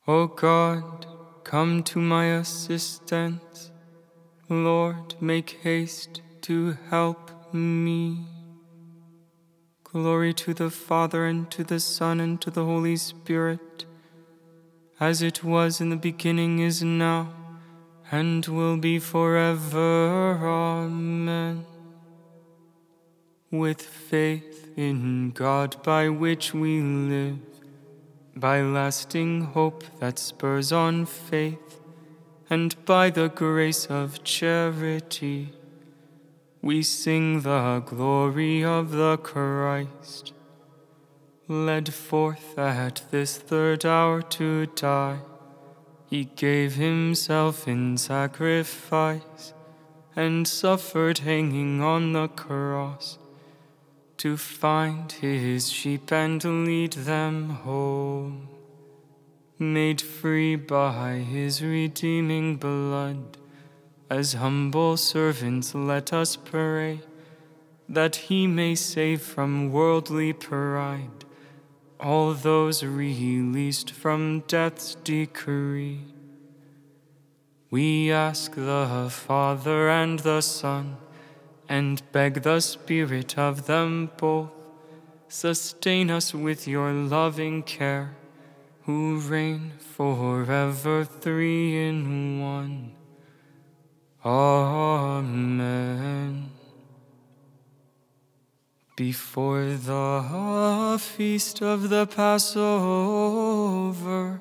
O God, come to my assistance. Lord, make haste to help me. Glory to the Father, and to the Son, and to the Holy Spirit, as it was in the beginning, is now, and will be forever. Amen. With faith in God, by which we live, by lasting hope that spurs on faith, and by the grace of charity, we sing the glory of the Christ, led forth at this third hour to die. He gave himself in sacrifice, and suffered hanging on the cross, to find his sheep and lead them home. Made free by his redeeming blood, as humble servants let us pray, that he may save from worldly pride all those released from death's decree. We ask the Father and the Son, and beg the Spirit of them both, sustain us with your loving care, who reign forever, three in one. Amen. Before the feast of the Passover,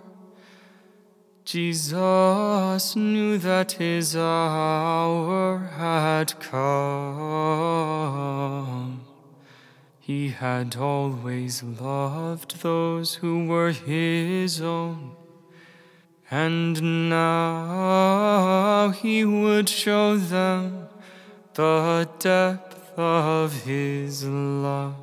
Jesus knew that his hour had come. He had always loved those who were his own, and now he would show them the depth of his love.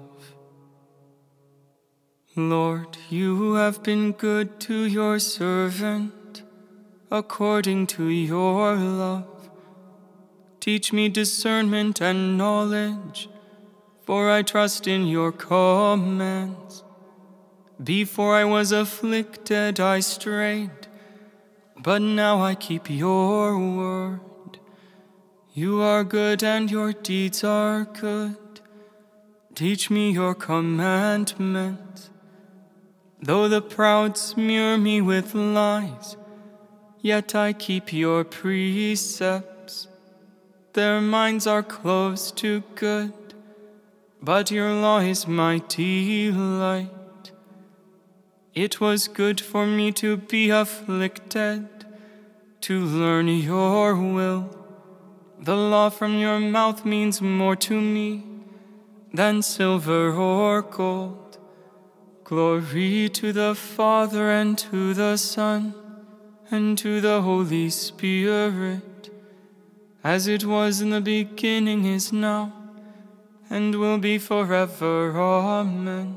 Lord, you have been good to your servant, according to your love. Teach me discernment and knowledge, for I trust in your commands. Before I was afflicted, I strayed, but now I keep your word. You are good, and your deeds are good. Teach me your commandments. Though the proud smear me with lies, yet I keep your precepts. Their minds are closed to good, but your law is my delight. It was good for me to be afflicted, to learn your will. The law from your mouth means more to me than silver or gold. Glory to the Father, and to the Son, and to the Holy Spirit, as it was in the beginning, is now, and will be forever. Amen.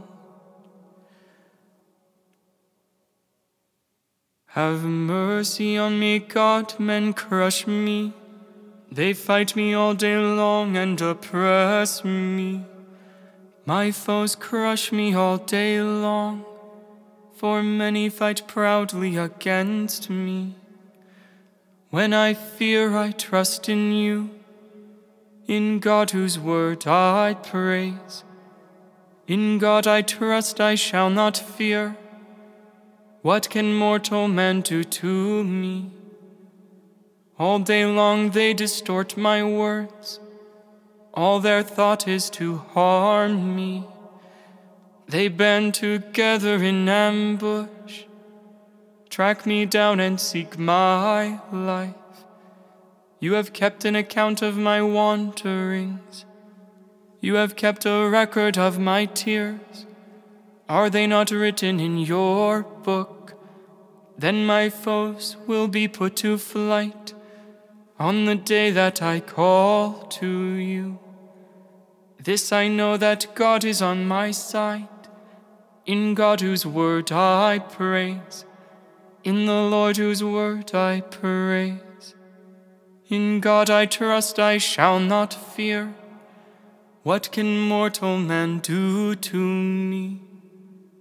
Have mercy on me, God. Men crush me. They fight me all day long and oppress me. My foes crush me all day long, for many fight proudly against me. When I fear, I trust in you. In God, whose word I praise. In God I trust, I shall not fear. What can mortal man do to me? All day long they distort my words. All their thought is to harm me. They band together in ambush, track me down and seek my life. You have kept an account of my wanderings. You have kept a record of my tears. Are they not written in your book? Then my foes will be put to flight on the day that I call to you. This I know, that God is on my side. In God, whose word I praise. In the Lord, whose word I praise. In God I trust, I shall not fear. What can mortal man do to me?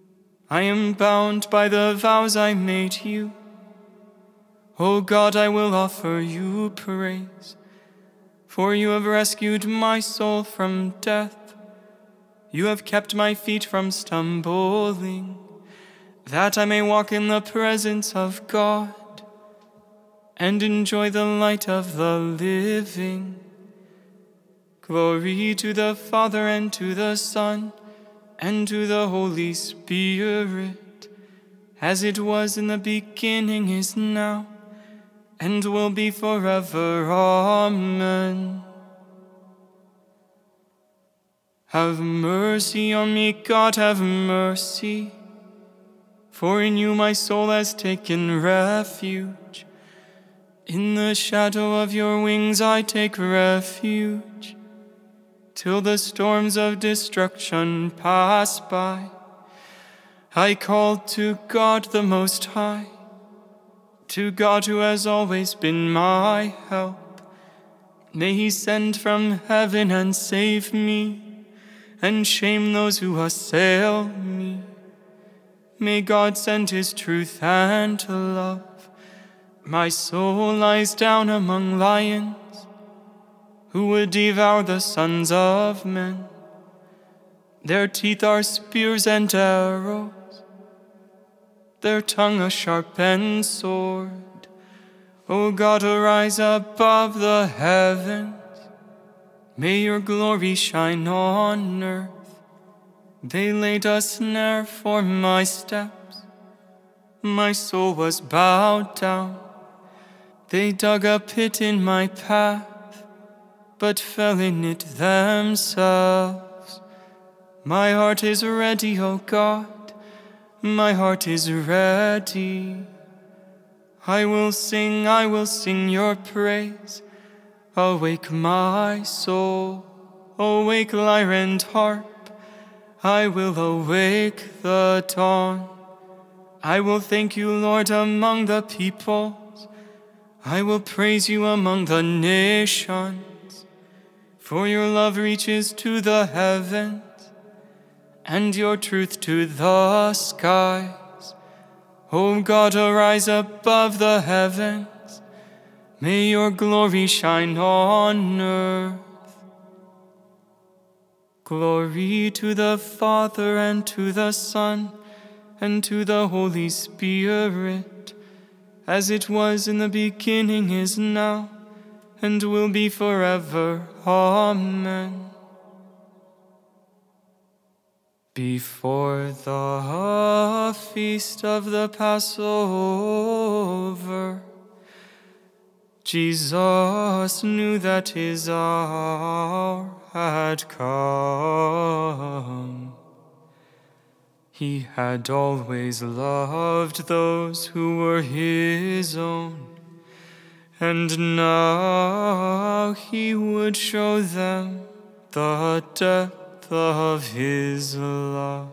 I am bound by the vows I made you. O God, I will offer you praise, for you have rescued my soul from death. You have kept my feet from stumbling, that I may walk in the presence of God and enjoy the light of the living. Glory to the Father, and to the Son, and to the Holy Spirit, as it was in the beginning, is now, and will be forever. Amen. Have mercy on me, God, have mercy, for in you my soul has taken refuge. In the shadow of your wings I take refuge, till the storms of destruction pass by. I call to God the Most High, to God who has always been my help. May he send from heaven and save me, and shame those who assail me. May God send his truth and love. My soul lies down among lions, who would devour the sons of men. Their teeth are spears and arrows, their tongue a sharpened sword. O God, arise above the heavens. May your glory shine on earth. They laid a snare for my steps. My soul was bowed down. They dug a pit in my path, but fell in it themselves. My heart is ready, O God, my heart is ready. I will sing your praise. Awake my soul, awake lyre and harp. I will awake the dawn. I will thank you, Lord, among the peoples. I will praise you among the nations. For your love reaches to the heavens, and your truth to the skies. O God, arise above the heavens. May your glory shine on earth. Glory to the Father, and to the Son, and to the Holy Spirit, as it was in the beginning, is now, and will be forever. Amen. Before the feast of the Passover, Jesus knew that his hour had come. He had always loved those who were his own, and now he would show them the depth of his love.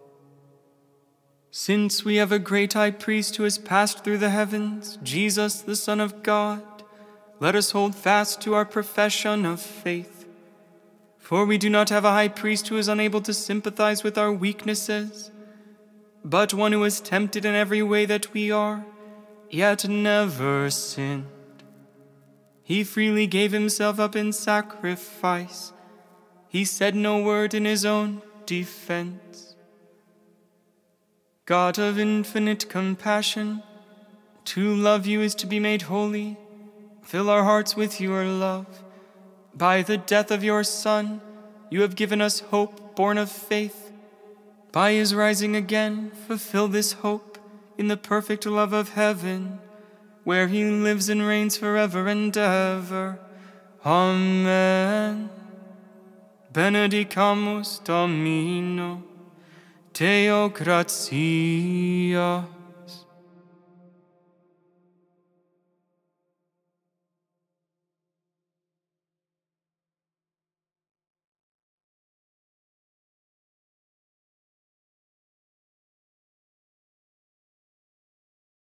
Since we have a great high priest who has passed through the heavens, Jesus, the Son of God, let us hold fast to our profession of faith. For we do not have a high priest who is unable to sympathize with our weaknesses, but one who is tempted in every way that we are, yet never sinned. He freely gave himself up in sacrifice. He said no word in his own defense. God of infinite compassion, to love you is to be made holy. Fill our hearts with your love. By the death of your Son, you have given us hope born of faith. By his rising again, fulfill this hope in the perfect love of heaven, where he lives and reigns forever and ever. Amen. Benedicamus Domino, Deo gratia.